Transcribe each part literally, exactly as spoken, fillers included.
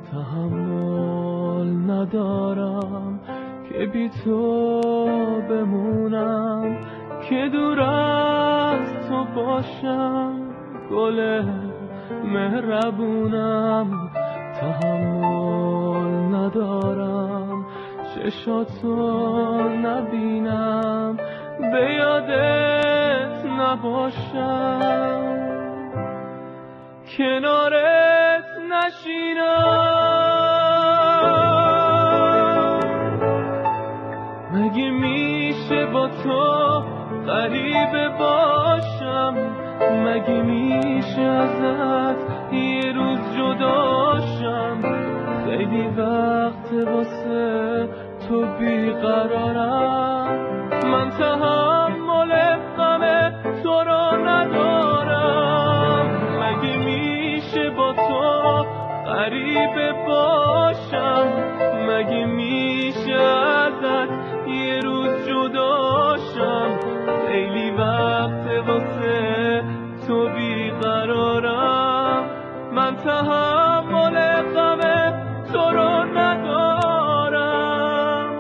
تحمل ندارم که بی تو بمونم، که دور از تو باشم، گل مهربونم. تحمل ندارم چشاتو نبینم، به یادت نباشم، کنارت نشینم. مگه میشه با تو غریبه باشم؟ مگه میشه ازت یه روز جداشم؟ خیلی وقت واسه تو بیقرارم، من تحمل غم تو رو ندارم. مگه میشه با تو غریبه باشم؟ مگه میشه ازت یه روز جداشم؟ خیلی وقت واسه تو بیقرارم، من تحمل غم تو رو ندارم.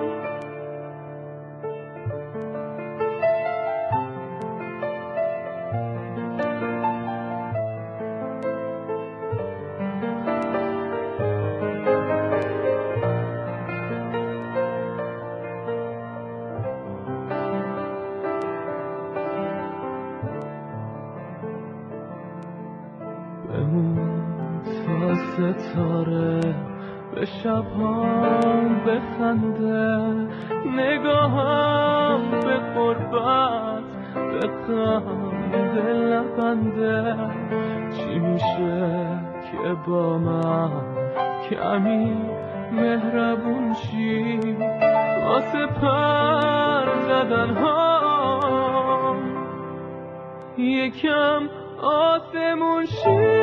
بمون تا ستاره به شبهام بخنده، نگاهم به قربت به غم دل نبنده. چی میشه که با من کمی مهربون شی، واسه پر زدن ها یکم آسمون شی.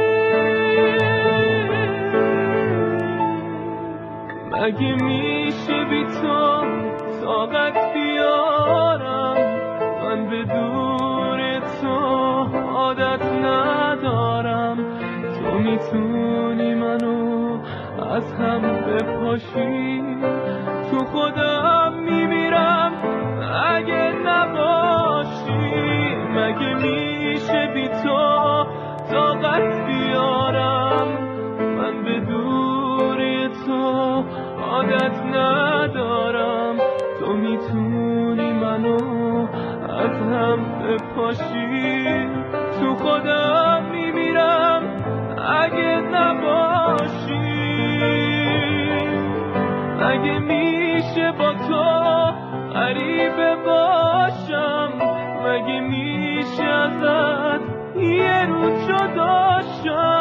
مگه میشه بی تو طاقت بیارم؟ من به دور تو عادت ندارم. تو میتونی منو از هم بپاشی، تو خودم میمیرم اگه نباشی. مگه میشه بی تو طاقت بیارم؟ من به دور تو عادت ندارم. تو میتونی منو از هم بپاشی، تو خودم میمیرم اگه نباشی. اگه میشه با تو غریبه باشم، مگه میشه ازت یه روز جداشم؟